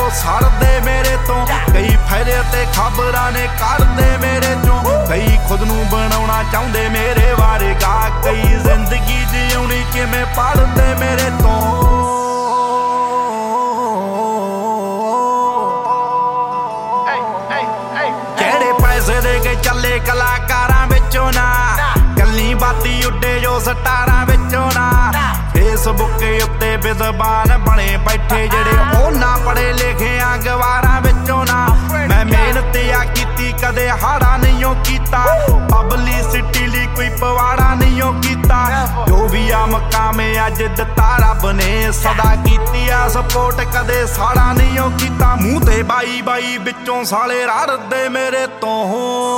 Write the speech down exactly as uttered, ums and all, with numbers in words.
सड़दे मेरे तो। कई फायदे ते खबरां ने कढ़दे मेरे चों। कई खुद नूं बनाउणा चाहुंदे मेरे वारगा। कई जिंदगी जिउणी किवें पढ़दे मेरे तो। किहड़े पैसे दे के चले कलाकारां विचों ना। कल्ली बाती उड्डे जो सटारां विचों ना। फेसबुक उत्ते विद्वान बने बैठे जेड़े ओना पढ़े लिखे गवारां विचों ना। मैं मेहनत आ कीती कदे हाड़ा नहीं कीता। पब्लिसिटी लई कोई पवाड़ा नहीं कीता। जो भी आ मकाम अज दिता रब ने सदा कीती आ सपोर्ट कदे साड़ा नहीं कीता। मूंह ते बाई बाई विचों साले रड़दे मेरे तो।